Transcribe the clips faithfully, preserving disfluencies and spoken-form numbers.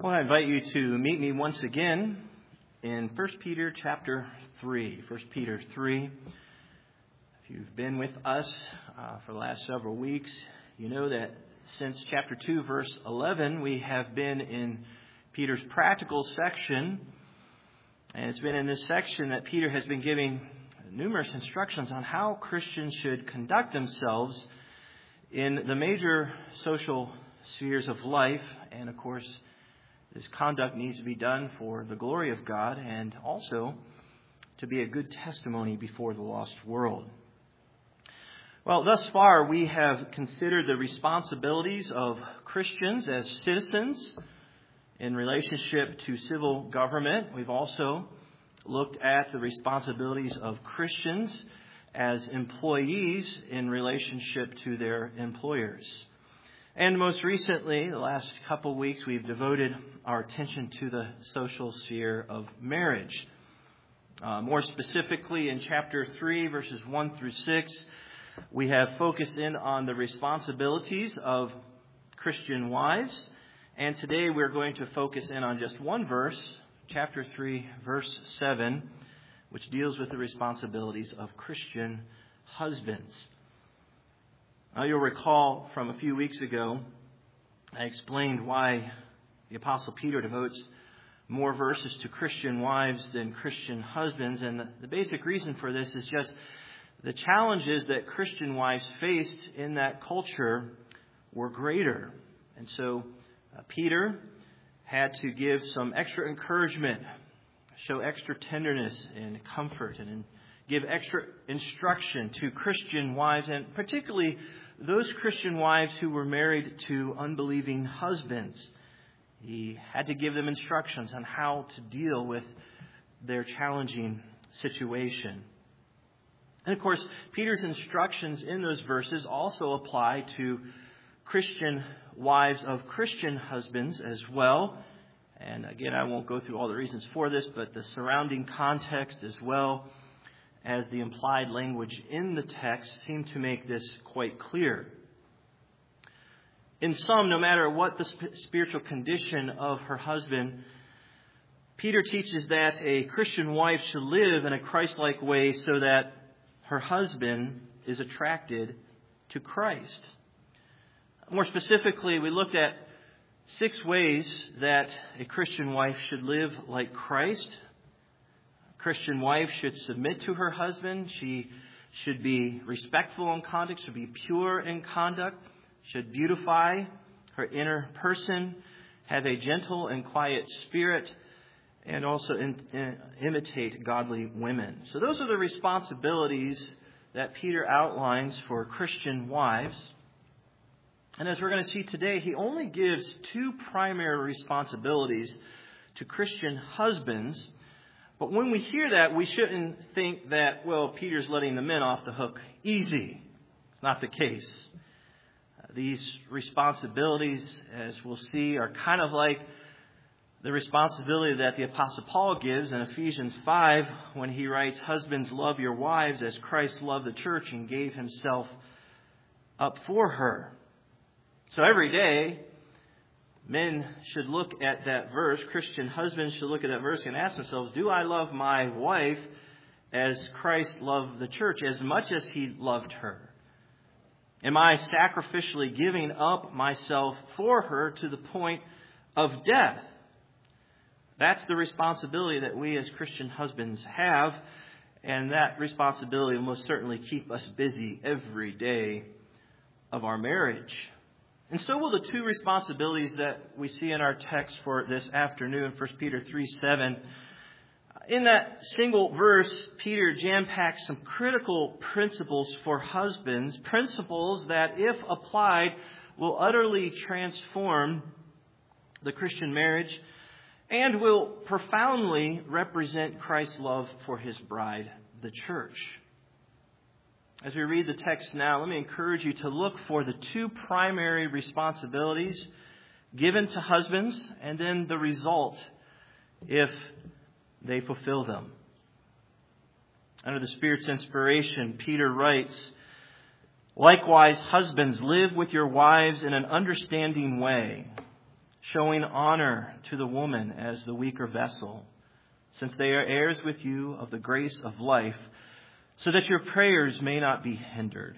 I want to invite you to meet me once again in First Peter chapter three. First Peter three. If you've been with us uh, for the last several weeks, you know that since chapter two, verse eleven, we have been in Peter's practical section. And it's been in this section that Peter has been giving numerous instructions on how Christians should conduct themselves in the major social spheres of life. And of course, this conduct needs to be done for the glory of God and also to be a good testimony before the lost world. Well, thus far we have considered the responsibilities of Christians as citizens in relationship to civil government. We've also looked at the responsibilities of Christians as employees in relationship to their employers. And most recently, the last couple of weeks, we've devoted our attention to the social sphere of marriage. Uh, more specifically, in chapter three, verses one through six, we have focused in on the responsibilities of Christian wives. And today we're going to focus in on just one verse, chapter three, verse seven, which deals with the responsibilities of Christian husbands. Now, you'll recall from a few weeks ago, I explained why the Apostle Peter devotes more verses to Christian wives than Christian husbands. And the, the basic reason for this is just the challenges that Christian wives faced in that culture were greater. And so uh, Peter had to give some extra encouragement, show extra tenderness and comfort, and give extra instruction to Christian wives, and particularly those Christian wives who were married to unbelieving husbands. He had to give them instructions on how to deal with their challenging situation. And of course, Peter's instructions in those verses also apply to Christian wives of Christian husbands as well. And again, I won't go through all the reasons for this, but the surrounding context as well as the implied language in the text seem to make this quite clear. In sum, no matter what the spiritual condition of her husband, Peter teaches that a Christian wife should live in a Christ-like way so that her husband is attracted to Christ. More specifically, we looked at six ways that a Christian wife should live like Christ. A Christian wife should submit to her husband. She should be respectful in conduct, should be pure in conduct, should beautify her inner person, have a gentle and quiet spirit, and also in, in, imitate godly women. So those are the responsibilities that Peter outlines for Christian wives. And as we're going to see today, he only gives two primary responsibilities to Christian husbands. But when we hear that, we shouldn't think that, well, Peter's letting the men off the hook easy. It's not the case. Uh, these responsibilities, as we'll see, are kind of like the responsibility that the Apostle Paul gives in Ephesians five when he writes, "Husbands, love your wives as Christ loved the church and gave himself up for her." So every day, men should look at that verse, Christian husbands should look at that verse and ask themselves, do I love my wife as Christ loved the church, as much as he loved her? Am I sacrificially giving up myself for her to the point of death? That's the responsibility that we as Christian husbands have, and that responsibility will most certainly keep us busy every day of our marriage. And so will the two responsibilities that we see in our text for this afternoon, First Peter three seven. In that single verse, Peter jam-packs some critical principles for husbands, principles that, if applied, will utterly transform the Christian marriage and will profoundly represent Christ's love for his bride, the church. As we read the text now, let me encourage you to look for the two primary responsibilities given to husbands and then the result if they fulfill them. Under the Spirit's inspiration, Peter writes, "Likewise, husbands, live with your wives in an understanding way, showing honor to the woman as the weaker vessel, since they are heirs with you of the grace of life, so that your prayers may not be hindered.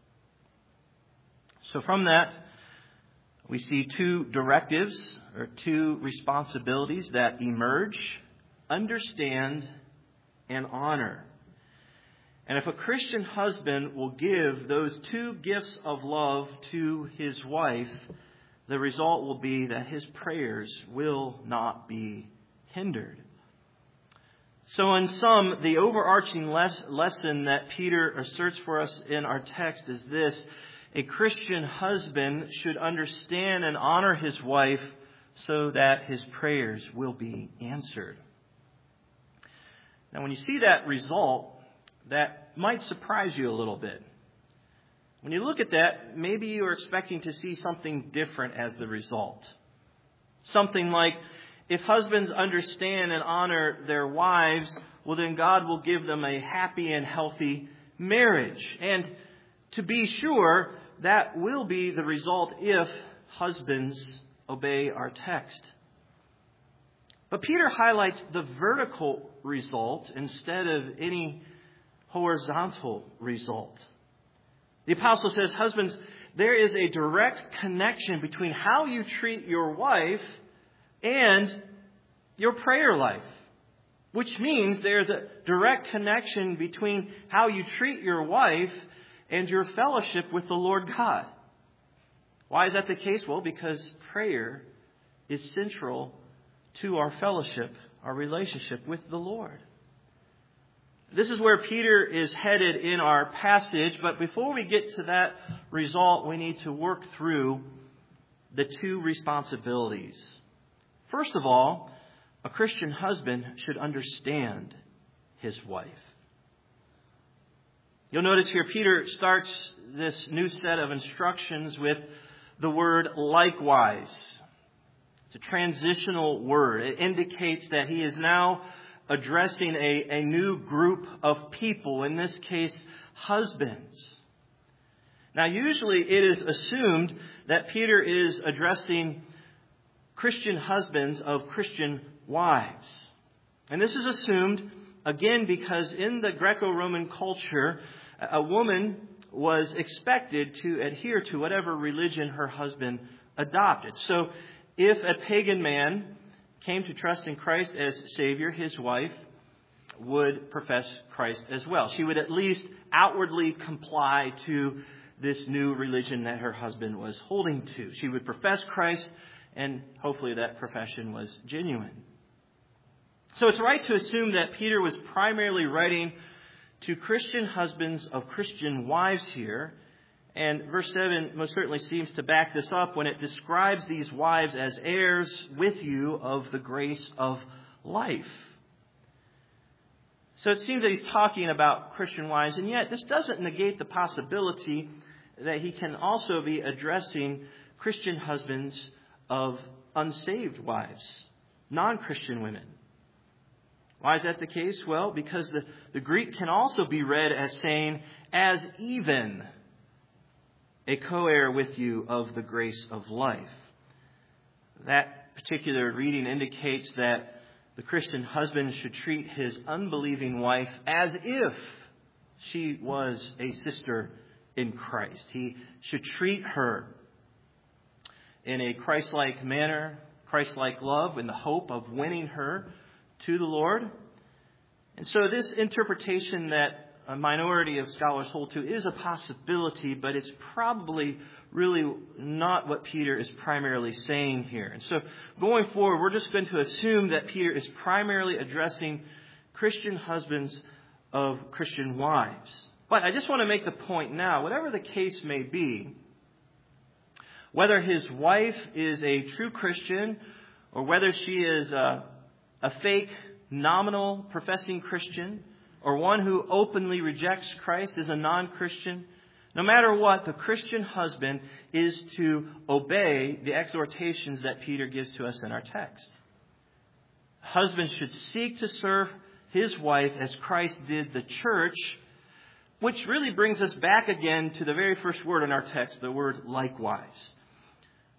So from that, we see two directives or two responsibilities that emerge: understand and honor. And if a Christian husband will give those two gifts of love to his wife, the result will be that his prayers will not be hindered. So in sum, the overarching les- lesson that Peter asserts for us in our text is this: a Christian husband should understand and honor his wife so that his prayers will be answered. Now, when you see that result, that might surprise you a little bit. When you look at that, maybe you are expecting to see something different as the result. Something like, if husbands understand and honor their wives, well, then God will give them a happy and healthy marriage. And to be sure, that will be the result if husbands obey our text. But Peter highlights the vertical result instead of any horizontal result. The apostle says, husbands, there is a direct connection between how you treat your wife and your prayer life, which means there's a direct connection between how you treat your wife and your fellowship with the Lord God. Why is that the case? Well, because prayer is central to our fellowship, our relationship with the Lord. This is where Peter is headed in our passage, but before we get to that result, we need to work through the two responsibilities. First of all, a Christian husband should understand his wife. You'll notice here Peter starts this new set of instructions with the word likewise. It's a transitional word. It indicates that he is now addressing a, a new group of people, in this case, husbands. Now, usually it is assumed that Peter is addressing Christian husbands of Christian wives. And this is assumed, again, because in the Greco-Roman culture, a woman was expected to adhere to whatever religion her husband adopted. So if a pagan man came to trust in Christ as Savior, his wife would profess Christ as well. She would at least outwardly comply to this new religion that her husband was holding to. She would profess Christ, and hopefully that profession was genuine. So it's right to assume that Peter was primarily writing to Christian husbands of Christian wives here. And verse seven most certainly seems to back this up when it describes these wives as heirs with you of the grace of life. So it seems that he's talking about Christian wives, and yet this doesn't negate the possibility that he can also be addressing Christian husbands of unsaved wives, non-Christian women. Why is that the case? Well, because the, the Greek can also be read as saying, as even a co-heir with you of the grace of life. That particular reading indicates that the Christian husband should treat his unbelieving wife as if she was a sister in Christ. He should treat her in a Christ-like manner, Christ-like love, in the hope of winning her to the Lord. And so this interpretation that a minority of scholars hold to is a possibility, but it's probably really not what Peter is primarily saying here. And so going forward, we're just going to assume that Peter is primarily addressing Christian husbands of Christian wives. But I just want to make the point now, whatever the case may be, whether his wife is a true Christian or whether she is a, a fake, nominal, professing Christian, or one who openly rejects Christ as a non-Christian, no matter what, the Christian husband is to obey the exhortations that Peter gives to us in our text. Husbands should seek to serve his wife as Christ did the church, which really brings us back again to the very first word in our text, the word likewise.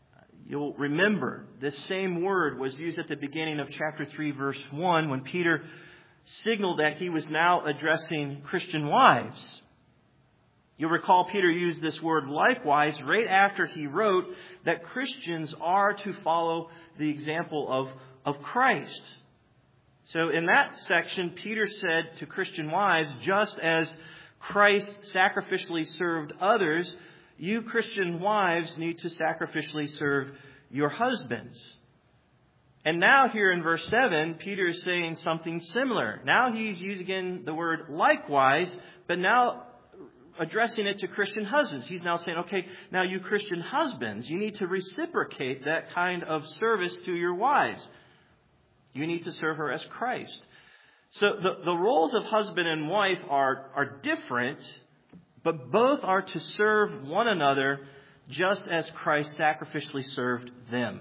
You'll remember this same word was used at the beginning of chapter three, verse one, when Peter signaled that he was now addressing Christian wives. You'll recall Peter used this word likewise right after he wrote that Christians are to follow the example of, of Christ. So in that section, Peter said to Christian wives, just as Christ sacrificially served others, you Christian wives need to sacrificially serve your husbands. And now here in verse seven, Peter is saying something similar. Now he's using again the word likewise, but now addressing it to Christian husbands. He's now saying, okay, now you Christian husbands, you need to reciprocate that kind of service to your wives. You need to serve her as Christ. So the, the roles of husband and wife are, are different, but both are to serve one another just as Christ sacrificially served them.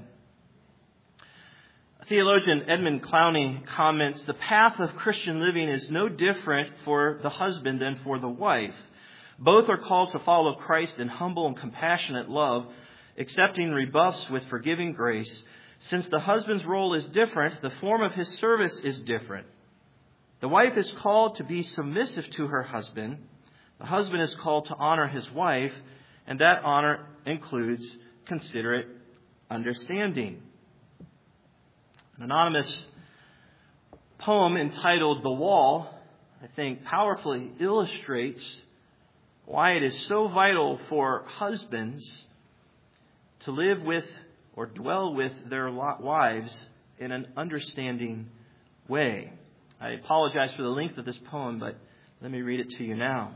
Theologian Edmund Clowney comments, the path of Christian living is no different for the husband than for the wife. Both are called to follow Christ in humble and compassionate love, accepting rebuffs with forgiving grace. Since the husband's role is different, the form of his service is different. The wife is called to be submissive to her husband. The husband is called to honor his wife, and that honor includes considerate understanding. An anonymous poem entitled The Wall, I think, powerfully illustrates why it is so vital for husbands to live with or dwell with their wives in an understanding way. I apologize for the length of this poem, but let me read it to you now.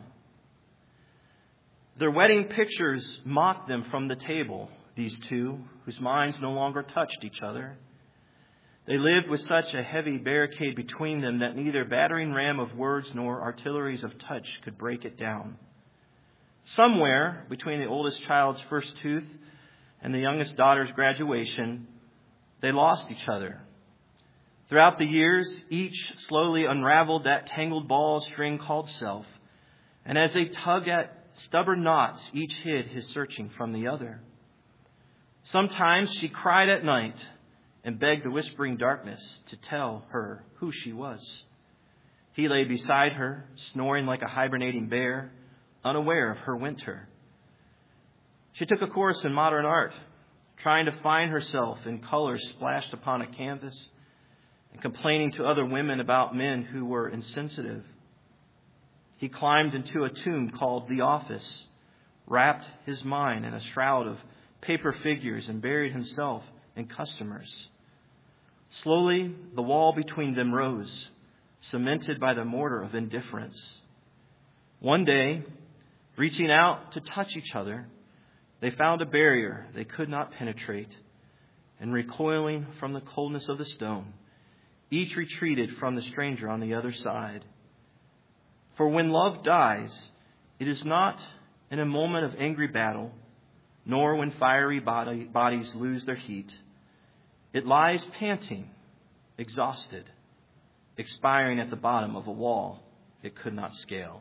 Their wedding pictures mocked them from the table, these two, whose minds no longer touched each other. They lived with such a heavy barricade between them that neither battering ram of words nor artilleries of touch could break it down. Somewhere between the oldest child's first tooth and the youngest daughter's graduation, they lost each other. Throughout the years, each slowly unraveled that tangled ball string called self. And as they tugged at stubborn knots, each hid his searching from the other. Sometimes she cried at night and begged the whispering darkness to tell her who she was. He lay beside her, snoring like a hibernating bear, unaware of her winter. She took a course in modern art, trying to find herself in colors splashed upon a canvas and complaining to other women about men who were insensitive. He climbed into a tomb called The Office, wrapped his mind in a shroud of paper figures, and buried himself in customers. Slowly, the wall between them rose, cemented by the mortar of indifference. One day, reaching out to touch each other, they found a barrier they could not penetrate, and recoiling from the coldness of the stone, each retreated from the stranger on the other side. For when love dies, it is not in a moment of angry battle, nor when fiery body, bodies lose their heat. It lies panting, exhausted, expiring at the bottom of a wall it could not scale.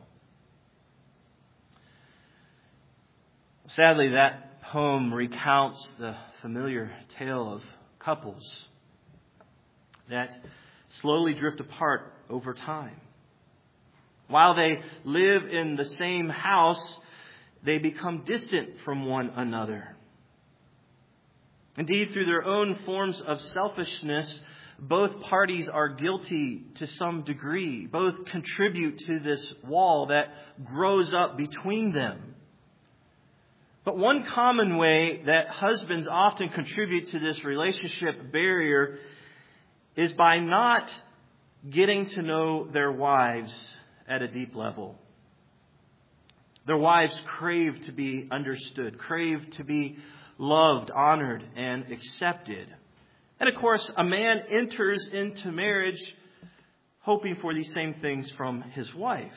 Sadly, that poem recounts the familiar tale of couples that slowly drift apart over time. While they live in the same house, they become distant from one another. Indeed, through their own forms of selfishness, both parties are guilty to some degree. Both contribute to this wall that grows up between them. But one common way that husbands often contribute to this relationship barrier is by not getting to know their wives at a deep level. Their wives crave to be understood, crave to be loved, honored, and accepted. And of course, a man enters into marriage hoping for these same things from his wife.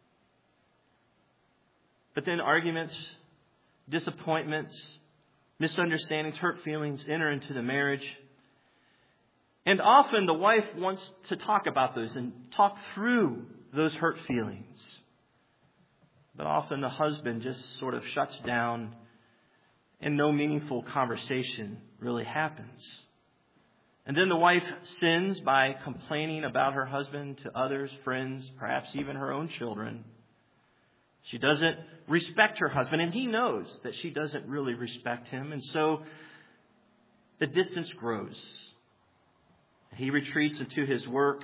But then arguments, disappointments, misunderstandings, hurt feelings enter into the marriage. And often the wife wants to talk about those and talk through those hurt feelings. But often the husband just sort of shuts down and no meaningful conversation really happens. And then the wife sins by complaining about her husband to others, friends, perhaps even her own children. She doesn't respect her husband, and he knows that she doesn't really respect him. And so the distance grows. He retreats into his work.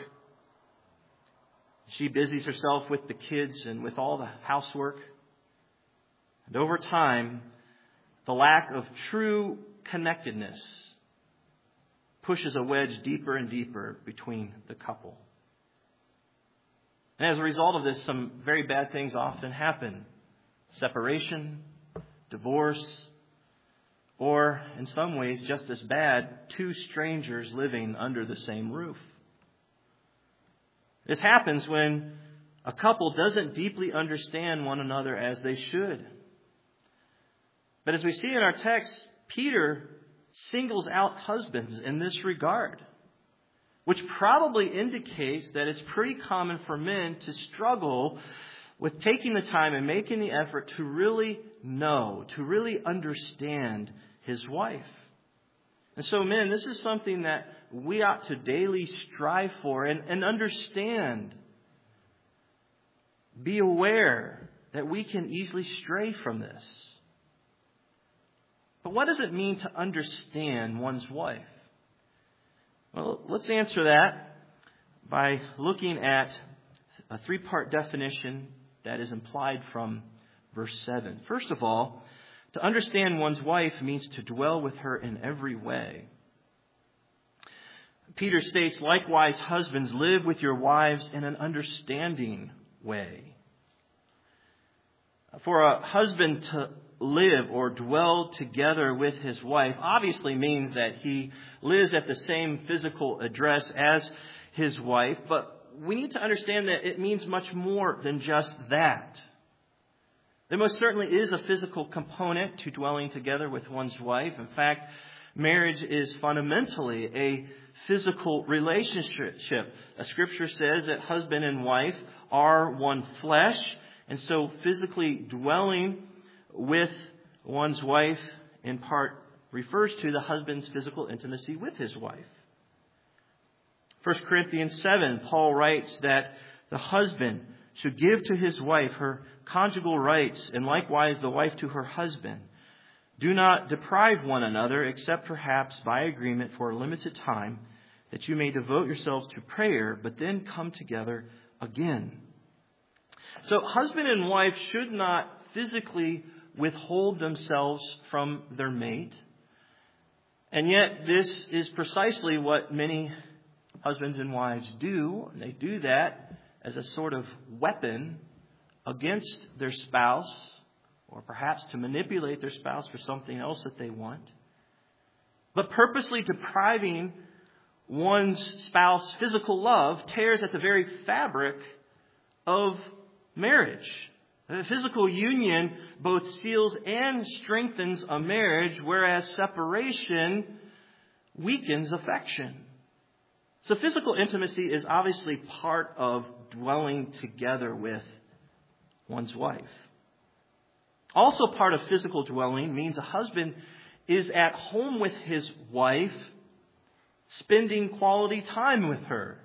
She busies herself with the kids and with all the housework. And over time, the lack of true connectedness pushes a wedge deeper and deeper between the couple. And as a result of this, some very bad things often happen. Separation, divorce, or in some ways just as bad, two strangers living under the same roof. This happens when a couple doesn't deeply understand one another as they should. But as we see in our text, Peter singles out husbands in this regard, which probably indicates that it's pretty common for men to struggle with taking the time and making the effort to really know, to really understand his wife. And so, men, this is something that we ought to daily strive for and, and understand. Be aware that we can easily stray from this. But what does it mean to understand one's wife? Well, let's answer that by looking at a three-part definition that is implied from verse seven. First of all, to understand one's wife means to dwell with her in every way. Peter states, likewise, husbands, live with your wives in an understanding way. For a husband to live or dwell together with his wife obviously means that he lives at the same physical address as his wife, but we need to understand that it means much more than just that. There most certainly is a physical component to dwelling together with one's wife. In fact, marriage is fundamentally a physical relationship. A scripture says that husband and wife are one flesh, and so physically dwelling with one's wife in part refers to the husband's physical intimacy with his wife. First Corinthians seven, Paul writes that the husband should give to his wife her conjugal rights, and likewise the wife to her husband. Do not deprive one another, except perhaps by agreement for a limited time, that you may devote yourselves to prayer, but then come together again. So husband and wife should not physically withhold themselves from their mate. And yet this is precisely what many husbands and wives do. They do that as a sort of weapon against their spouse, or perhaps to manipulate their spouse for something else that they want. But purposely depriving one's spouse's physical love tears at the very fabric of marriage. The physical union both seals and strengthens a marriage, whereas separation weakens affection. So physical intimacy is obviously part of dwelling together with one's wife. Also part of physical dwelling means a husband is at home with his wife, spending quality time with her.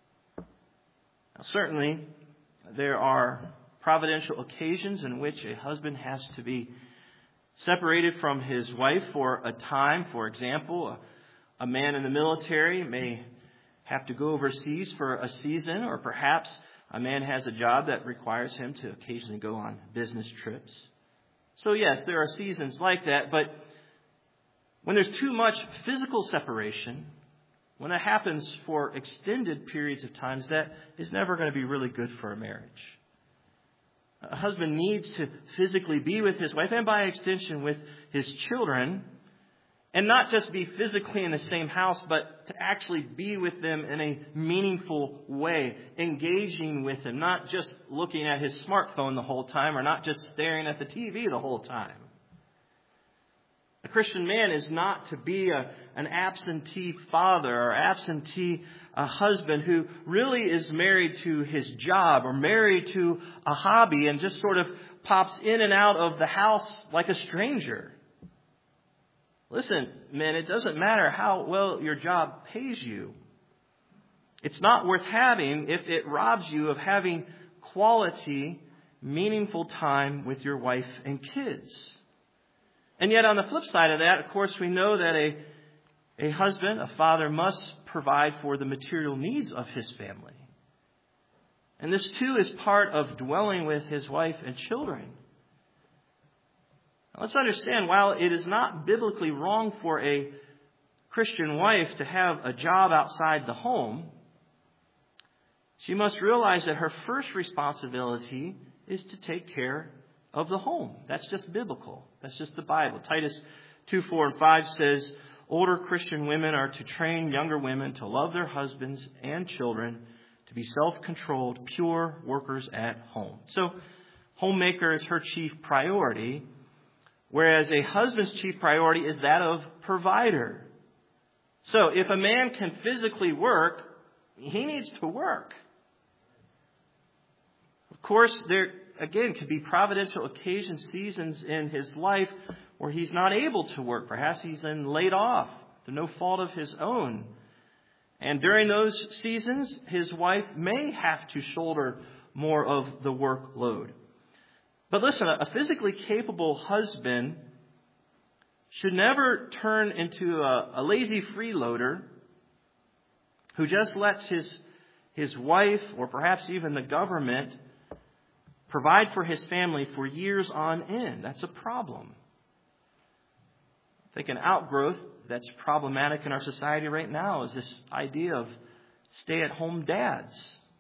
Now, certainly, there are providential occasions in which a husband has to be separated from his wife for a time. For example, a, a man in the military may have to go overseas for a season, or perhaps a man has a job that requires him to occasionally go on business trips. So yes, there are seasons like that, but when there's too much physical separation, when that happens for extended periods of times, that is never going to be really good for a marriage. A husband needs to physically be with his wife, and by extension with his children, and not just be physically in the same house, but to actually be with them in a meaningful way, engaging with them, not just looking at his smartphone the whole time, or not just staring at the T V the whole time. A Christian man is not to be a, an absentee father or absentee a husband who really is married to his job or married to a hobby and just sort of pops in and out of the house like a stranger. Listen, men, it doesn't matter how well your job pays you. It's not worth having if it robs you of having quality, meaningful time with your wife and kids. And yet on the flip side of that, of course, we know that a, a husband, a father, must provide for the material needs of his family. And this too is part of dwelling with his wife and children. Now, let's understand, while it is not biblically wrong for a Christian wife to have a job outside the home, she must realize that her first responsibility is to take care of the home. That's just biblical. That's just the Bible. Titus two, four, and five says, older Christian women are to train younger women to love their husbands and children, to be self-controlled, pure workers at home. So, homemaker is her chief priority, whereas a husband's chief priority is that of provider. So, if a man can physically work, he needs to work. Of course, there, again, could be providential occasions, seasons in his life where he's not able to work. Perhaps he's then laid off through no fault of his own. And during those seasons, his wife may have to shoulder more of the workload. But listen, a physically capable husband should never turn into a, a lazy freeloader who just lets his, his wife, or perhaps even the government, provide for his family for years on end. That's a problem. I think an outgrowth that's problematic in our society right now is this idea of stay-at-home dads.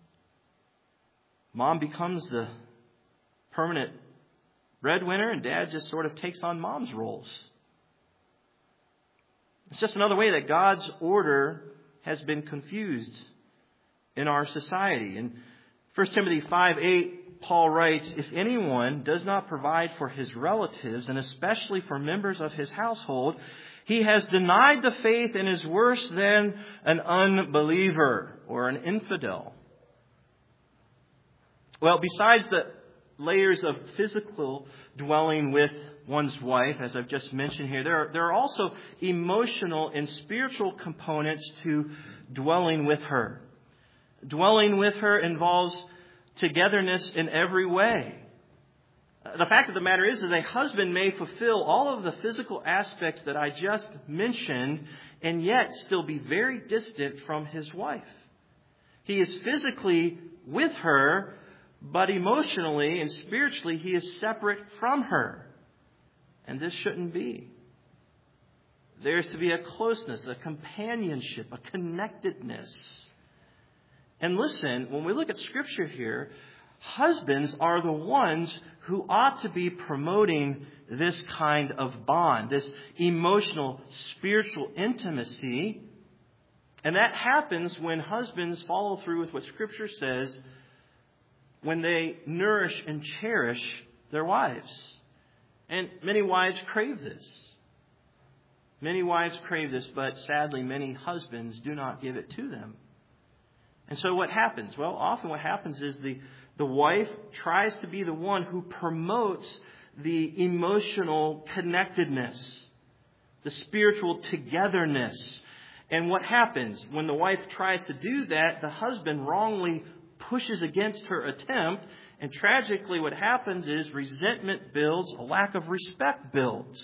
Mom becomes the permanent breadwinner, and dad just sort of takes on mom's roles. It's just another way that God's order has been confused in our society. In First Timothy five eight, Paul writes, if anyone does not provide for his relatives, and especially for members of his household, he has denied the faith and is worse than an unbeliever or an infidel. Well, besides the layers of physical dwelling with one's wife, as I've just mentioned here, there are, there are also emotional and spiritual components to dwelling with her. Dwelling with her involves togetherness in every way. The fact of the matter is that a husband may fulfill all of the physical aspects that I just mentioned and yet still be very distant from his wife. He is physically with her, but emotionally and spiritually he is separate from her. And this shouldn't be. There's to be a closeness, a companionship, a connectedness. And listen, when we look at Scripture here, husbands are the ones who ought to be promoting this kind of bond, this emotional, spiritual intimacy. And that happens when husbands follow through with what Scripture says, when they nourish and cherish their wives. And many wives crave this. Many wives crave this, but sadly many husbands do not give it to them. And so what happens? Well, often what happens is the, the wife tries to be the one who promotes the emotional connectedness, the spiritual togetherness. And what happens? When the wife tries to do that, the husband wrongly pushes against her attempt. And tragically what happens is resentment builds, a lack of respect builds.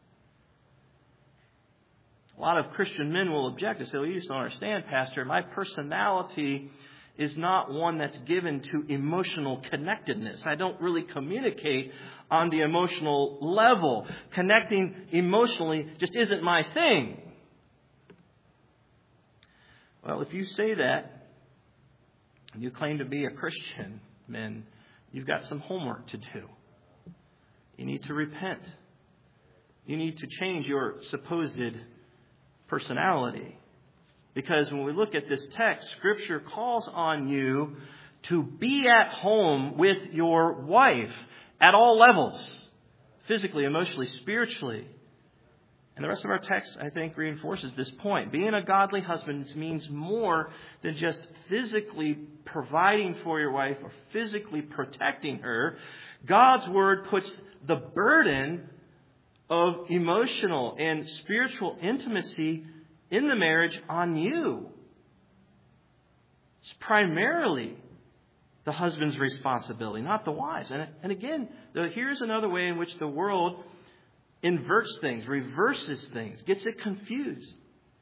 A lot of Christian men will object and say, well, you just don't understand, Pastor. My personality is not one that's given to emotional connectedness. I don't really communicate on the emotional level. Connecting emotionally just isn't my thing. Well, if you say that, and you claim to be a Christian, men, you've got some homework to do. You need to repent. You need to change your supposed personality. Because when we look at this text, Scripture calls on you to be at home with your wife at all levels, physically, emotionally, spiritually. And the rest of our text, I think, reinforces this point. Being a godly husband means more than just physically providing for your wife or physically protecting her. God's Word puts the burden of emotional and spiritual intimacy in the marriage on you. It's primarily the husband's responsibility, not the wife's. And, and again, the, here's another way in which the world inverts things, reverses things, gets it confused.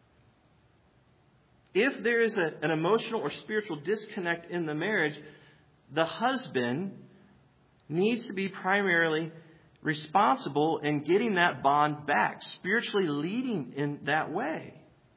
If there is a, an emotional or spiritual disconnect in the marriage, the husband needs to be primarily responsible in getting that bond back, spiritually leading in that way.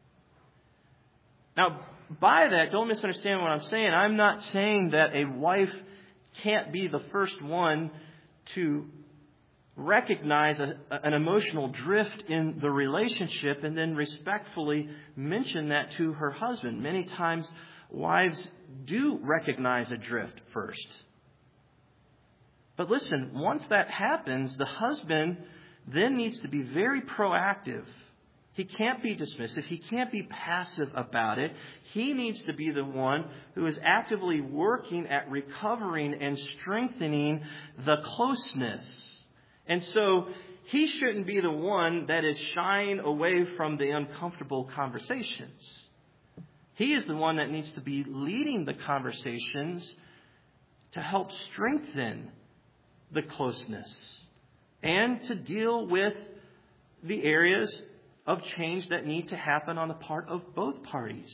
Now, by that, don't misunderstand what I'm saying. I'm not saying that a wife can't be the first one to recognize a, an emotional drift in the relationship and then respectfully mention that to her husband. Many times, wives do recognize a drift first. But listen, once that happens, the husband then needs to be very proactive. He can't be dismissive. He can't be passive about it. He needs to be the one who is actively working at recovering and strengthening the closeness. And so he shouldn't be the one that is shying away from the uncomfortable conversations. He is the one that needs to be leading the conversations to help strengthen the closeness and to deal with the areas of change that need to happen on the part of both parties.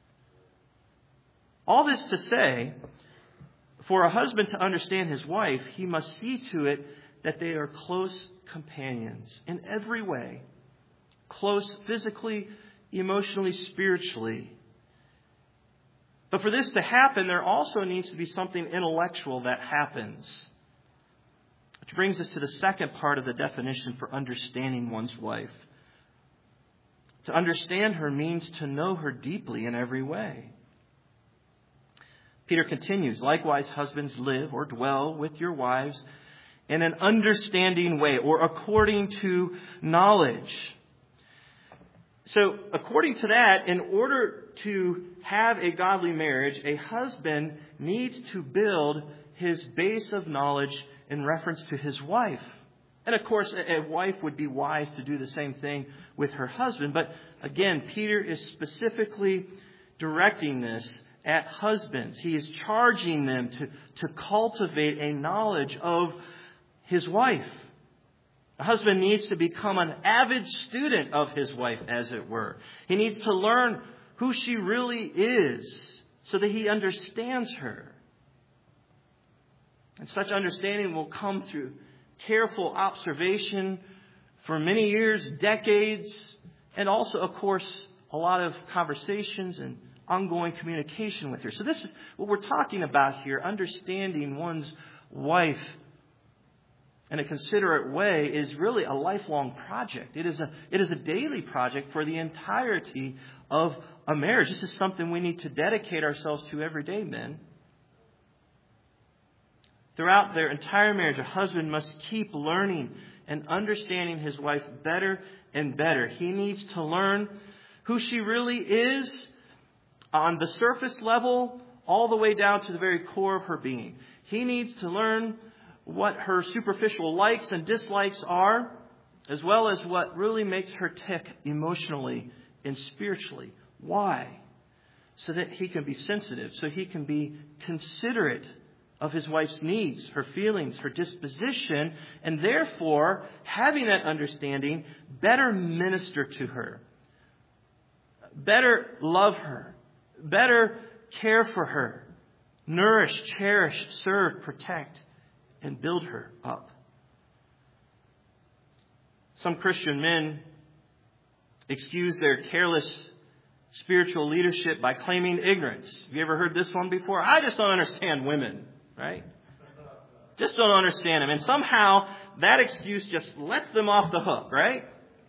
All this to say, for a husband to understand his wife, he must see to it that they are close companions in every way. Close physically, emotionally, spiritually. But for this to happen, there also needs to be something intellectual that happens. Which brings us to the second part of the definition for understanding one's wife. To understand her means to know her deeply in every way. Peter continues, likewise, husbands, live or dwell with your wives in an understanding way, or according to knowledge. So, according to that, in order to have a godly marriage, a husband needs to build his base of knowledge in reference to his wife. And of course, a wife would be wise to do the same thing with her husband. But again, Peter is specifically directing this at husbands. He is charging them to, to cultivate a knowledge of his wife. A husband needs to become an avid student of his wife, as it were. He needs to learn who she really is so that he understands her. And such understanding will come through careful observation for many years, decades, and also, of course, a lot of conversations and ongoing communication with her. So this is what we're talking about here. Understanding one's wife in a considerate way is really a lifelong project. It is a, it is a daily project for the entirety of a marriage. This is something we need to dedicate ourselves to every day, men. Throughout their entire marriage, a husband must keep learning and understanding his wife better and better. He needs to learn who she really is on the surface level, all the way down to the very core of her being. He needs to learn what her superficial likes and dislikes are, as well as what really makes her tick emotionally and spiritually. Why? So that he can be sensitive, so he can be considerate of his wife's needs, her feelings, her disposition, and therefore, having that understanding, better minister to her, better love her, better care for her, nourish, cherish, serve, protect, and build her up. Some Christian men excuse their careless spiritual leadership by claiming ignorance. Have you ever heard this one before? I just don't understand women. Right? Just don't understand them. And somehow that excuse just lets them off the hook, right?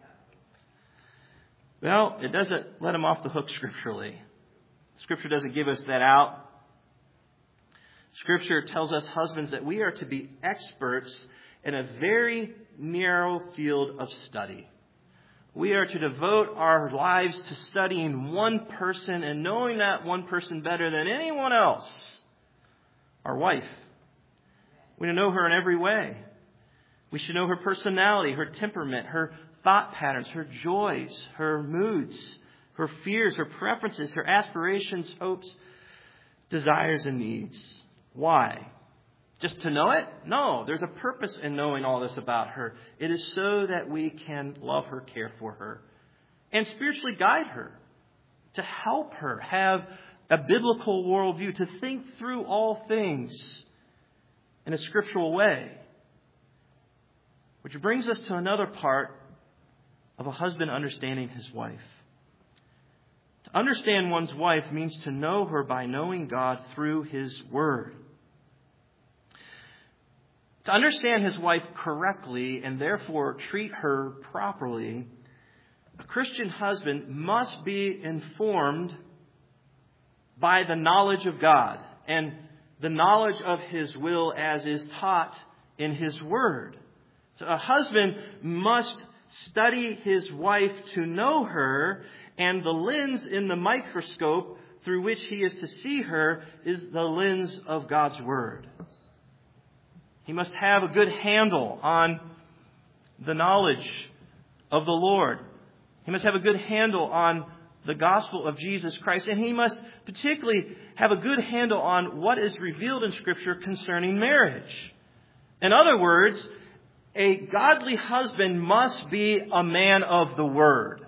Well, it doesn't let them off the hook scripturally. Scripture doesn't give us that out. Scripture tells us, husbands, that we are to be experts in a very narrow field of study. We are to devote our lives to studying one person and knowing that one person better than anyone else. Our wife. We know her in every way. We should know her personality, her temperament, her thought patterns, her joys, her moods, her fears, her preferences, her aspirations, hopes, desires, and needs. Why? Just to know it? No, there's a purpose in knowing all this about her. It is so that we can love her, care for her, and spiritually guide her, to help her have a biblical worldview, to think through all things in a scriptural way. Which brings us to another part of a husband understanding his wife. To understand one's wife means to know her by knowing God through His Word. To understand his wife correctly and therefore treat her properly, a Christian husband must be informed by the knowledge of God and the knowledge of His will as is taught in His Word. So a husband must study his wife to know her, and the lens in the microscope through which he is to see her is the lens of God's Word. He must have a good handle on the knowledge of the Lord. He must have a good handle on the gospel of Jesus Christ. And he must particularly have a good handle on what is revealed in Scripture concerning marriage. In other words, a godly husband must be a man of the Word.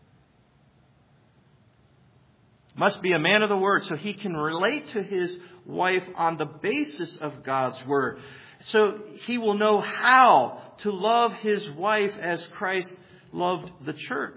Must be a man of the Word so he can relate to his wife on the basis of God's Word. So he will know how to love his wife as Christ loved the church.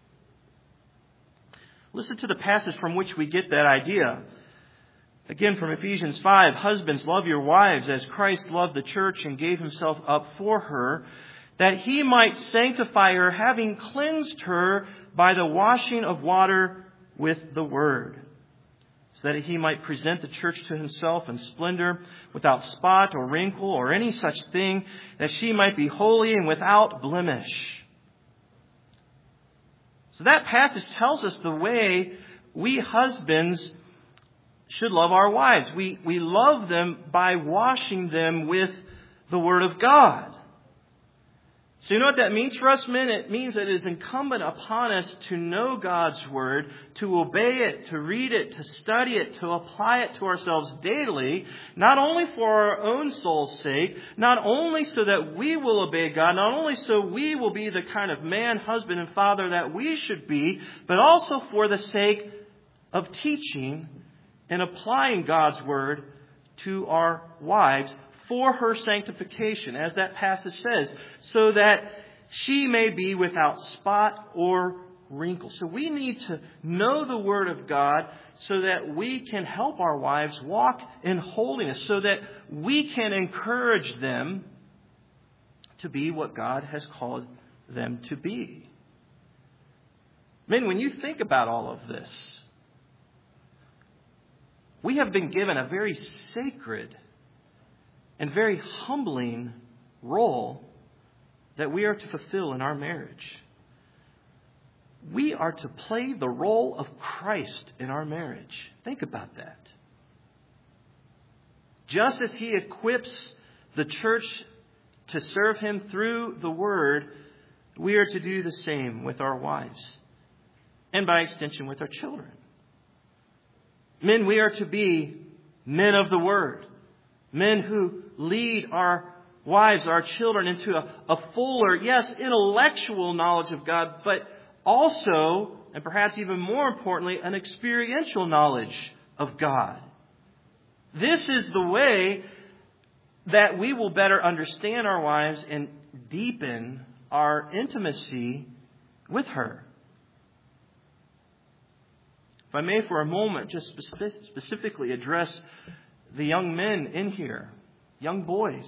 Listen to the passage from which we get that idea. Again, from Ephesians five, husbands, love your wives as Christ loved the church and gave Himself up for her, that He might sanctify her, having cleansed her by the washing of water with the Word, so that He might present the church to Himself in splendor, without spot or wrinkle or any such thing, that she might be holy and without blemish. So that passage tells us the way we husbands should love our wives. We, we love them by washing them with the Word of God. So you know what that means for us men? It means that it is incumbent upon us to know God's Word, to obey it, to read it, to study it, to apply it to ourselves daily, not only for our own soul's sake, not only so that we will obey God, not only so we will be the kind of man, husband, and father that we should be, but also for the sake of teaching and applying God's Word to our wives for her sanctification, as that passage says, so that she may be without spot or wrinkle. So we need to know the Word of God so that we can help our wives walk in holiness, so that we can encourage them to be what God has called them to be. Men, when you think about all of this, we have been given a very sacred and very humbling role that we are to fulfill in our marriage. We are to play the role of Christ in our marriage. Think about that. Just as He equips the church to serve Him through the Word, we are to do the same with our wives, and by extension with our children. Men, we are to be men of the Word. Men who lead our wives, our children into a, a fuller, yes, intellectual knowledge of God, but also, and perhaps even more importantly, an experiential knowledge of God. This is the way that we will better understand our wives and deepen our intimacy with her. If I may for a moment just speci- specifically address the young men in here, young boys.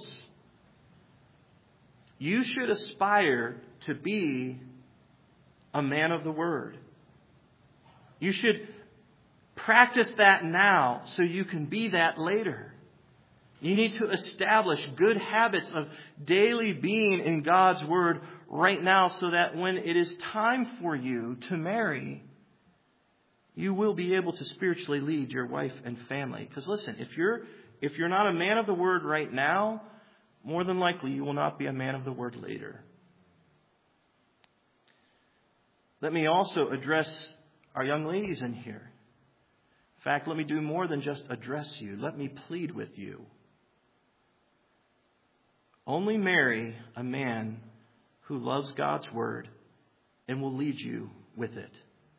You should aspire to be a man of the Word. You should practice that now so you can be that later. You need to establish good habits of daily being in God's Word right now so that when it is time for you to marry, you will be able to spiritually lead your wife and family. Because listen, if you're if you're not a man of the Word right now, more than likely you will not be a man of the word later. Let me also address our young ladies in here. In fact, let me do more than just address you. Let me plead with you. Only marry a man who loves God's word and will lead you with it.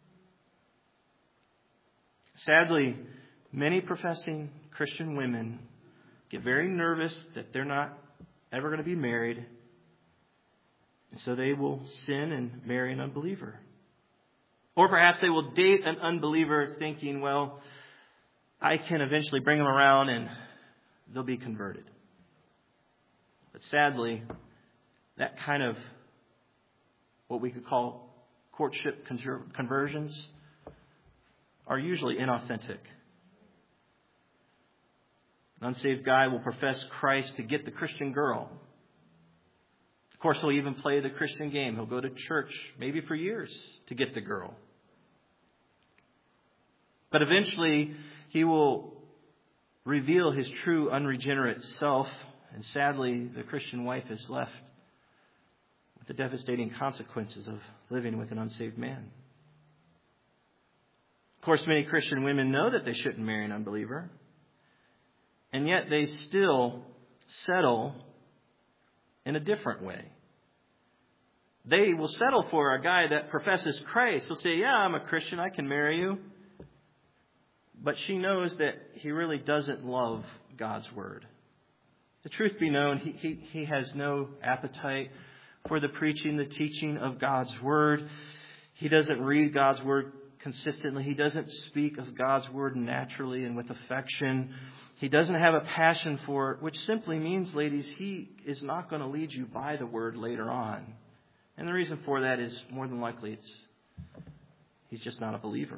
Sadly, many professing Christian women get very nervous that they're not ever going to be married, and so they will sin and marry an unbeliever. Or perhaps they will date an unbeliever thinking, well, I can eventually bring them around and they'll be converted. But sadly, that kind of what we could call courtship conversions are usually inauthentic. An unsaved guy will profess Christ to get the Christian girl. Of course, he'll even play the Christian game. He'll go to church, maybe for years, to get the girl. But eventually, he will reveal his true unregenerate self. And sadly, the Christian wife is left with the devastating consequences of living with an unsaved man. Of course, many Christian women know that they shouldn't marry an unbeliever. And yet they still settle in a different way. They will settle for a guy that professes Christ. They'll say, yeah, I'm a Christian, I can marry you. But she knows that he really doesn't love God's word. The truth be known, he, he, he has no appetite for the preaching, the teaching of God's word. He doesn't read God's word consistently. He doesn't speak of God's word naturally and with affection. He doesn't have a passion for it, which simply means, ladies, he is not going to lead you by the word later on. And the reason for that is more than likely it's he's just not a believer.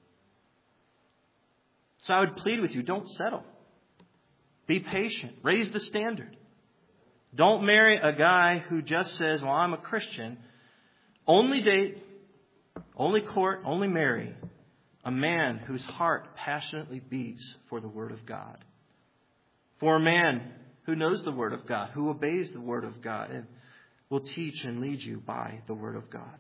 So I would plead with you, don't settle. Be patient. Raise the standard. Don't marry a guy who just says, well, I'm a Christian. Only date, only court, only marry a man whose heart passionately beats for the Word of God. For a man who knows the Word of God, who obeys the Word of God, and will teach and lead you by the Word of God.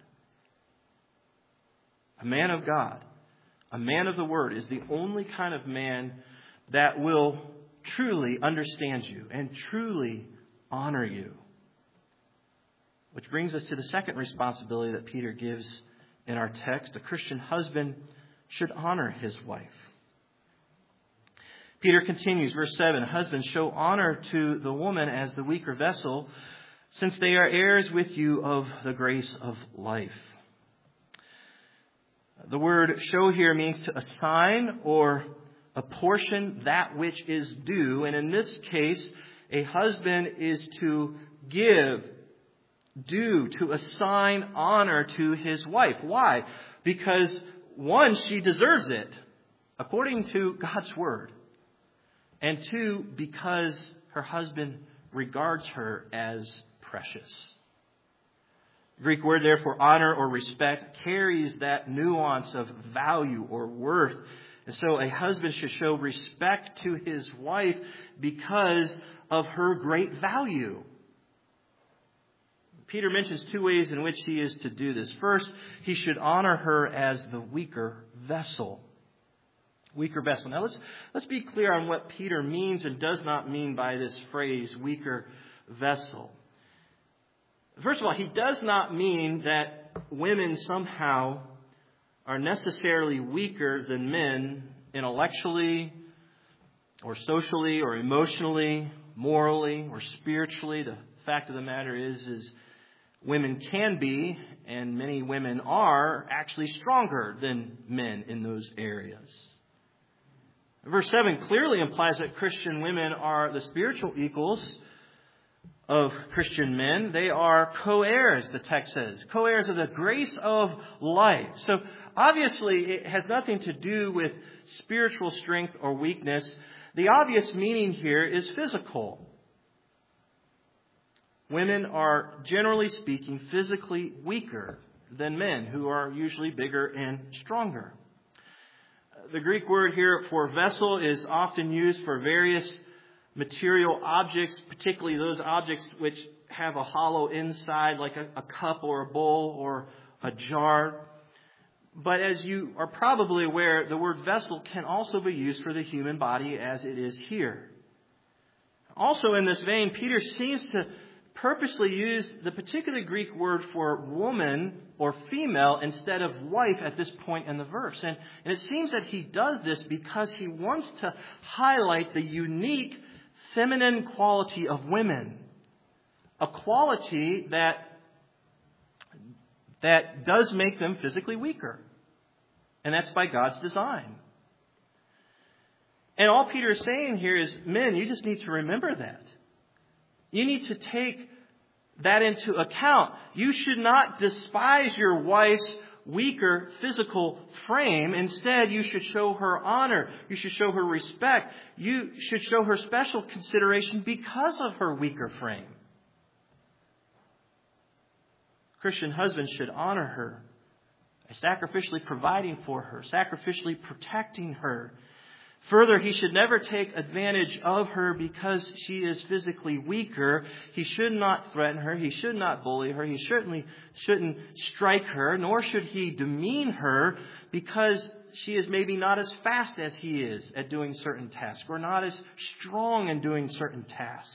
A man of God, a man of the Word, is the only kind of man that will truly understand you and truly honor you. Which brings us to the second responsibility that Peter gives in our text. A Christian husband should honor his wife. Peter continues, verse seven, husbands, show honor to the woman as the weaker vessel, since they are heirs with you of the grace of life. The word show here means to assign or apportion that which is due. And in this case, a husband is to give due, to assign honor to his wife. Why? Because, one, she deserves it, according to God's word. And two, because her husband regards her as precious. The Greek word there for honor or respect carries that nuance of value or worth. And so a husband should show respect to his wife because of her great value. Peter mentions two ways in which he is to do this. First, he should honor her as the weaker vessel. Weaker vessel. Now let's let's be clear on what Peter means and does not mean by this phrase, weaker vessel. First of all, he does not mean that women somehow are necessarily weaker than men intellectually or socially or emotionally, morally or spiritually. The fact of the matter is, is women can be, and many women are, actually stronger than men in those areas. Verse seven clearly implies that Christian women are the spiritual equals of Christian men. They are co-heirs, the text says. Co-heirs of the grace of life. So obviously it has nothing to do with spiritual strength or weakness. The obvious meaning here is physical. Women are, generally speaking, physically weaker than men, who are usually bigger and stronger. The Greek word here for vessel is often used for various material objects, particularly those objects which have a hollow inside, like a, a cup or a bowl or a jar. But as you are probably aware, the word vessel can also be used for the human body as it is here. Also in this vein, Peter seems to purposely use the particular Greek word for woman or female instead of wife at this point in the verse. And, and it seems that he does this because he wants to highlight the unique feminine quality of women. A quality that, that does make them physically weaker. And that's by God's design. And all Peter is saying here is, men, you just need to remember that. You need to take that into account. You should not despise your wife's weaker physical frame. Instead, you should show her honor. You should show her respect. You should show her special consideration because of her weaker frame. Christian husbands should honor her by sacrificially providing for her, sacrificially protecting her. Further, he should never take advantage of her because she is physically weaker. He should not threaten her. He should not bully her. He certainly shouldn't strike her, nor should he demean her because she is maybe not as fast as he is at doing certain tasks or not as strong in doing certain tasks.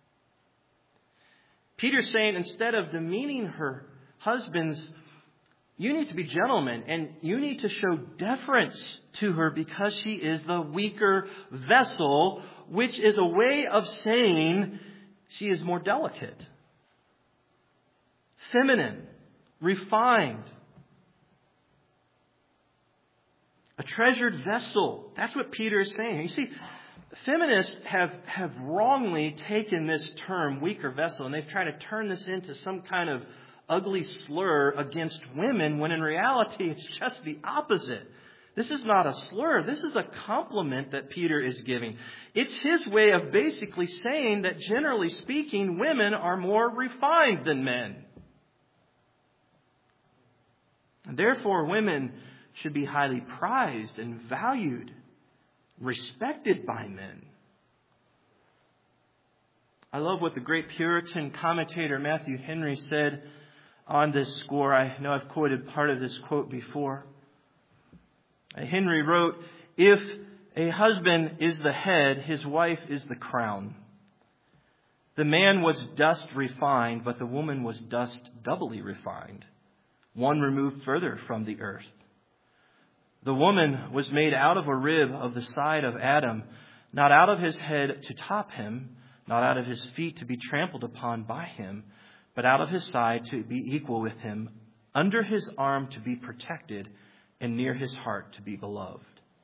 Peter's saying instead of demeaning her, husbands, you need to be gentlemen and you need to show deference to her because she is the weaker vessel, which is a way of saying she is more delicate, feminine, refined, a treasured vessel. That's what Peter is saying. You see, feminists have, have wrongly taken this term, weaker vessel, and they've tried to turn this into some kind of ugly slur against women, when in reality it's just the opposite. This is not a slur. This is a compliment that Peter is giving. It's his way of basically saying that generally speaking, women are more refined than men. And therefore, women should be highly prized and valued, respected by men. I love what the great Puritan commentator Matthew Henry said on this score. I know I've quoted part of this quote before. Henry wrote, "If a husband is the head, his wife is the crown. The man was dust refined, but the woman was dust doubly refined, one removed further from the earth. The woman was made out of a rib of the side of Adam, not out of his head to top him, not out of his feet to be trampled upon by him, but out of his side to be equal with him, under his arm to be protected, and near his heart to be beloved."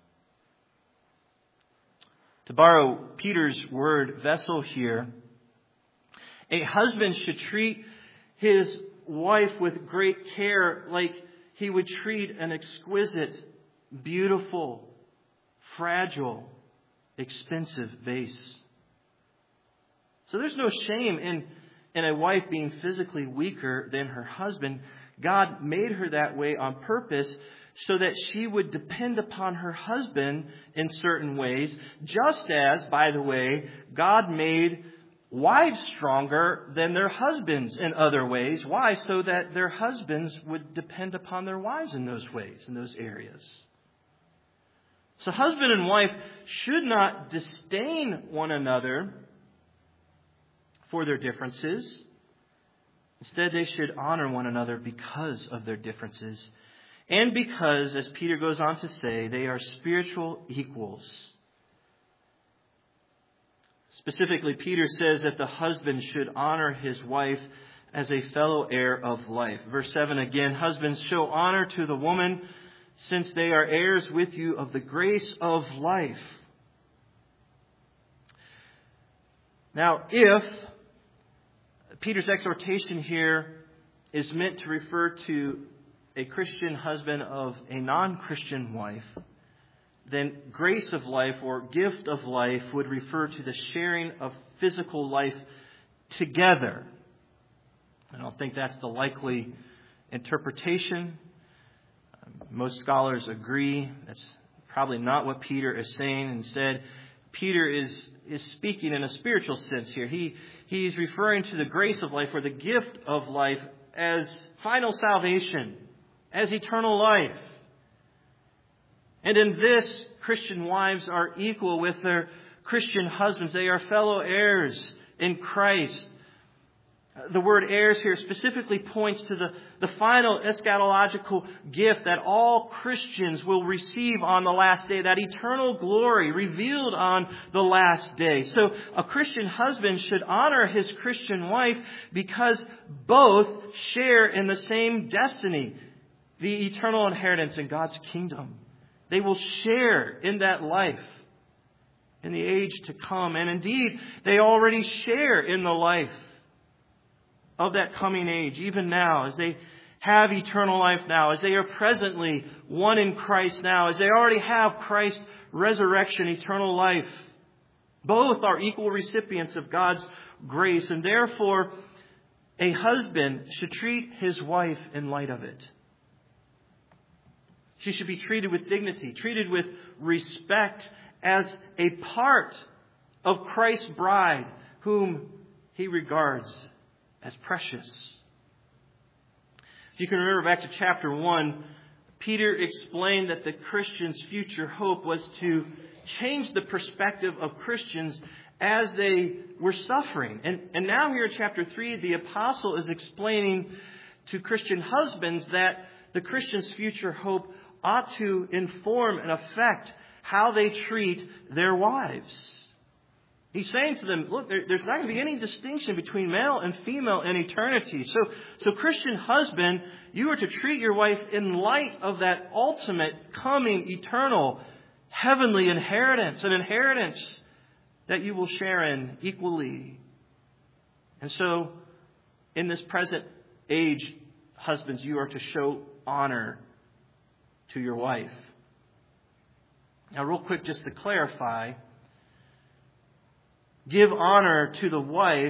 To borrow Peter's word vessel here, a husband should treat his wife with great care like he would treat an exquisite, beautiful, fragile, expensive vase. So there's no shame in And a wife being physically weaker than her husband. God made her that way on purpose so that she would depend upon her husband in certain ways, just as, by the way, God made wives stronger than their husbands in other ways. Why? So that their husbands would depend upon their wives in those ways, in those areas. So husband and wife should not disdain one another for their differences. Instead, they should honor one another because of their differences. And because, as Peter goes on to say, they are spiritual equals. Specifically, Peter says that the husband should honor his wife as a fellow heir of life. Verse seven again, "Husbands, show honor to the woman, since they are heirs with you of the grace of life." Now, if Peter's exhortation here is meant to refer to a Christian husband of a non-Christian wife, then grace of life or gift of life would refer to the sharing of physical life together. I don't think that's the likely interpretation. Most scholars agree that's probably not what Peter is saying. Instead, Peter is, is speaking in a spiritual sense here. He, he's referring to the grace of life or the gift of life as final salvation, as eternal life. And in this, Christian wives are equal with their Christian husbands. They are fellow heirs in Christ. The word heirs here specifically points to the, the final eschatological gift that all Christians will receive on the last day, that eternal glory revealed on the last day. So a Christian husband should honor his Christian wife because both share in the same destiny, the eternal inheritance in God's kingdom. They will share in that life in the age to come. And indeed, they already share in the life of that coming age, even now, as they have eternal life now, as they are presently one in Christ now, as they already have Christ's resurrection, eternal life. Both are equal recipients of God's grace, and therefore a husband should treat his wife in light of it. She should be treated with dignity, treated with respect as a part of Christ's bride, whom he regards as precious. If you can remember back to chapter one, Peter explained that the Christian's future hope was to change the perspective of Christians as they were suffering. And, and now here in chapter three, the apostle is explaining to Christian husbands that the Christian's future hope ought to inform and affect how they treat their wives. He's saying to them, look, there, there's not going to be any distinction between male and female in eternity. So, so Christian husband, you are to treat your wife in light of that ultimate, coming, eternal, heavenly inheritance, an inheritance that you will share in equally. And so, in this present age, husbands, you are to show honor to your wife. Now, real quick, just to clarify, give honor to the wife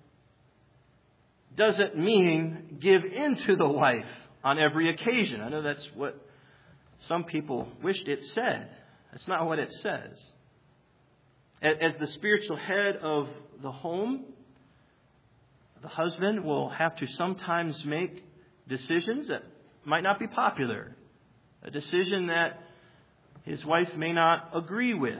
doesn't mean give in to the wife on every occasion. I know that's what some people wished it said. That's not what it says. As the spiritual head of the home, the husband will have to sometimes make decisions that might not be popular. A decision that his wife may not agree with.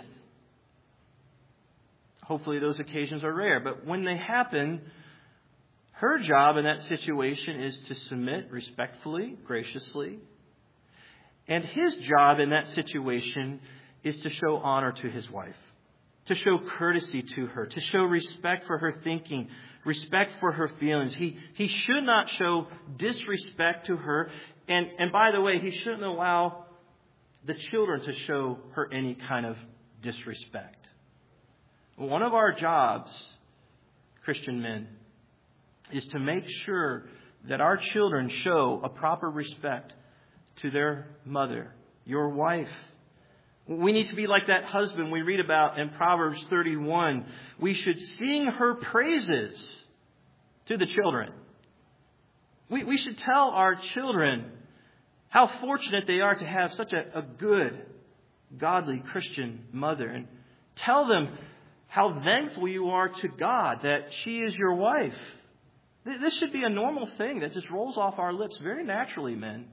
Hopefully those occasions are rare. But when they happen, her job in that situation is to submit respectfully, graciously. And his job in that situation is to show honor to his wife. To show courtesy to her. To show respect for her thinking. Respect for her feelings. He, he should not show disrespect to her. And, and by the way, he shouldn't allow the children to show her any kind of disrespect. One of our jobs, Christian men, is to make sure that our children show a proper respect to their mother, your wife. We need to be like that husband we read about in Proverbs thirty-one. We should sing her praises to the children. We, we should tell our children how fortunate they are to have such a, a good, godly Christian mother. And tell them how thankful you are to God that she is your wife. This should be a normal thing that just rolls off our lips very naturally, men.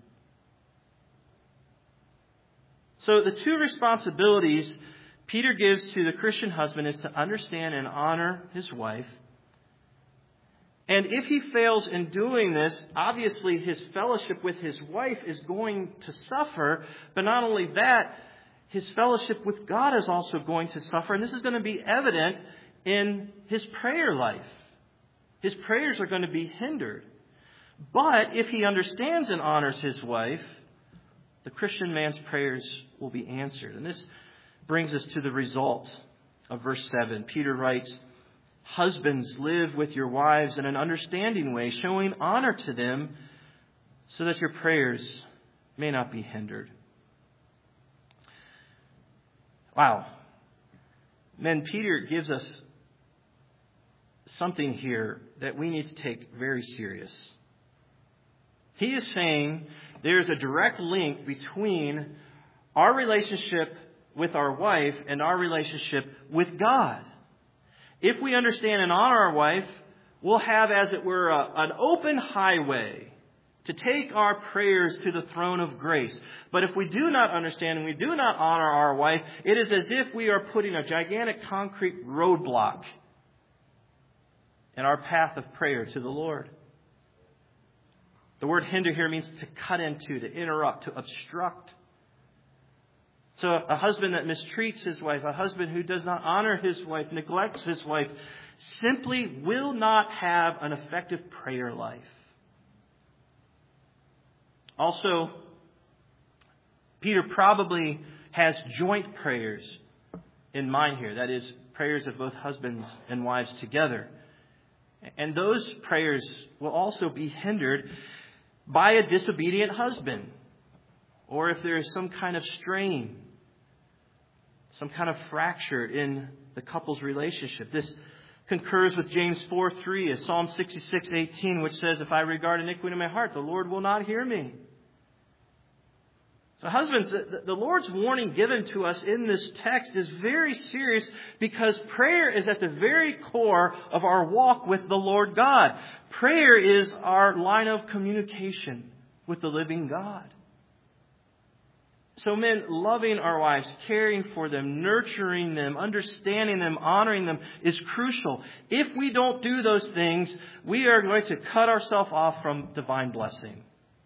So the two responsibilities Peter gives to the Christian husband is to understand and honor his wife. And if he fails in doing this, obviously his fellowship with his wife is going to suffer. But not only that, his fellowship with God is also going to suffer. And this is going to be evident in his prayer life. His prayers are going to be hindered. But if he understands and honors his wife, the Christian man's prayers will be answered. And this brings us to the result of verse seven. Peter writes, "Husbands, live with your wives in an understanding way, showing honor to them, so that your prayers may not be hindered." Wow. Men, Peter gives us something here that we need to take very serious. He is saying there is a direct link between our relationship with our wife and our relationship with God. If we understand and honor our wife, we'll have, as it were, a, an open highway to take our prayers to the throne of grace. But if we do not understand and we do not honor our wife, it is as if we are putting a gigantic concrete roadblock in our path of prayer to the Lord. The word hinder here means to cut into, to interrupt, to obstruct. So a husband that mistreats his wife, a husband who does not honor his wife, neglects his wife, simply will not have an effective prayer life. Also, Peter probably has joint prayers in mind here. That is, prayers of both husbands and wives together. And those prayers will also be hindered by a disobedient husband, or if there is some kind of strain, some kind of fracture in the couple's relationship. This concurs with James four three, as Psalm sixty-six eighteen, which says, "If I regard iniquity in my heart, the Lord will not hear me." So husbands, the, the Lord's warning given to us in this text is very serious, because prayer is at the very core of our walk with the Lord God. Prayer is our line of communication with the living God. So men, loving our wives, caring for them, nurturing them, understanding them, honoring them is crucial. If we don't do those things, we are going to cut ourselves off from divine blessing.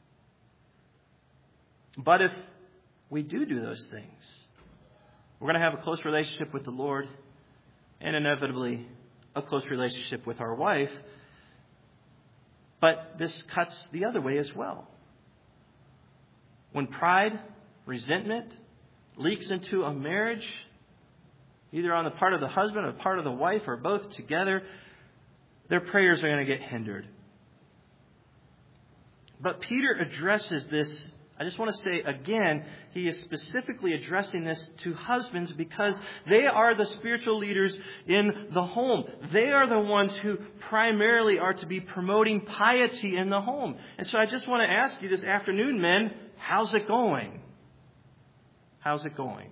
But if we do do those things, we're going to have a close relationship with the Lord and inevitably a close relationship with our wife. But this cuts the other way as well. When pride, resentment leaks into a marriage, either on the part of the husband or the part of the wife or both together, their prayers are going to get hindered. But Peter addresses this. I just want to say again, he is specifically addressing this to husbands because they are the spiritual leaders in the home. They are the ones who primarily are to be promoting piety in the home. And so I just want to ask you this afternoon, men, how's it going? How's it going?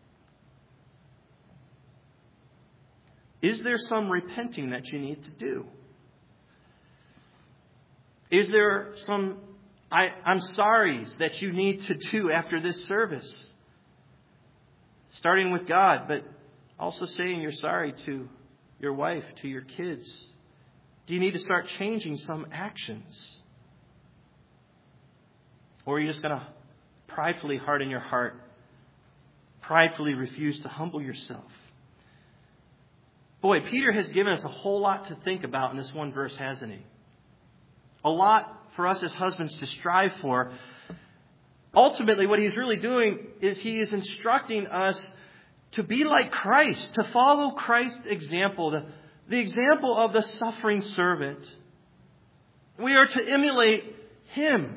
Is there some repenting that you need to do? Is there some I, I'm sorry's that you need to do after this service? Starting with God, but also saying you're sorry to your wife, to your kids. Do you need to start changing some actions? Or are you just going to pridefully harden your heart, pridefully refuse to humble yourself? Boy, Peter has given us a whole lot to think about in this one verse, hasn't he? A lot for us as husbands to strive for. Ultimately, what he's really doing is he is instructing us to be like Christ, to follow Christ's example, the, the example of the suffering servant. We are to emulate him.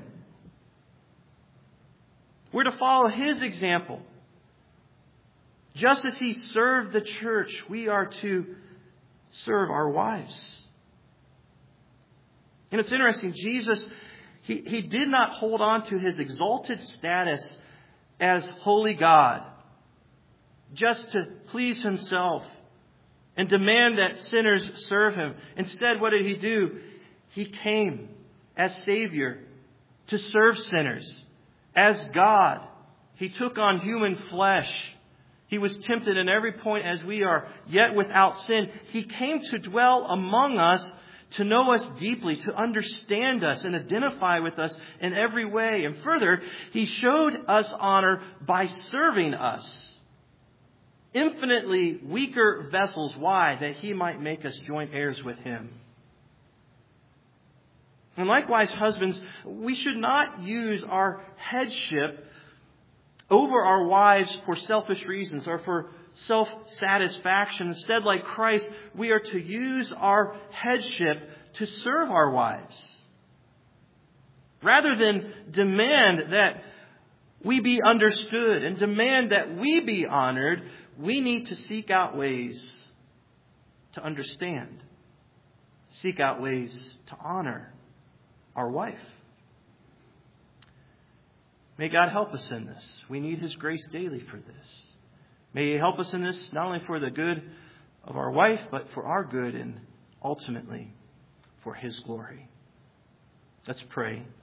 We're to follow his example. Just as he served the church, we are to serve our wives. And it's interesting, Jesus, he, he did not hold on to his exalted status as holy God just to please himself and demand that sinners serve him. Instead, what did he do? He came as Savior to serve sinners. As God, he took on human flesh. He was tempted in every point as we are, yet without sin. He came to dwell among us, to know us deeply, to understand us and identify with us in every way. And further, he showed us honor by serving us. Infinitely weaker vessels. Why? That he might make us joint heirs with him. And likewise, husbands, we should not use our headship over our wives for selfish reasons or for self-satisfaction. Instead, like Christ, we are to use our headship to serve our wives. Rather than demand that we be understood and demand that we be honored, we need to seek out ways to understand. Seek out ways to honor our wife. May God help us in this. We need his grace daily for this. May He help us in this, not only for the good of our wife, but for our good and ultimately for His glory. Let's pray.